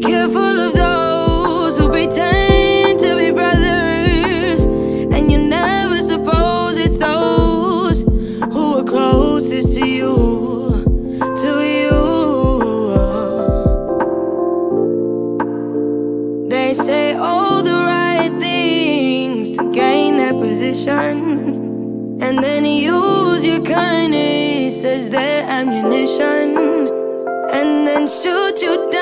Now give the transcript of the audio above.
careful of those who pretend to be brothers, and you never suppose it's those who are closest to you, to you. They say all the right things to gain that position, and then use your kindness as their ammunition, and then shoot you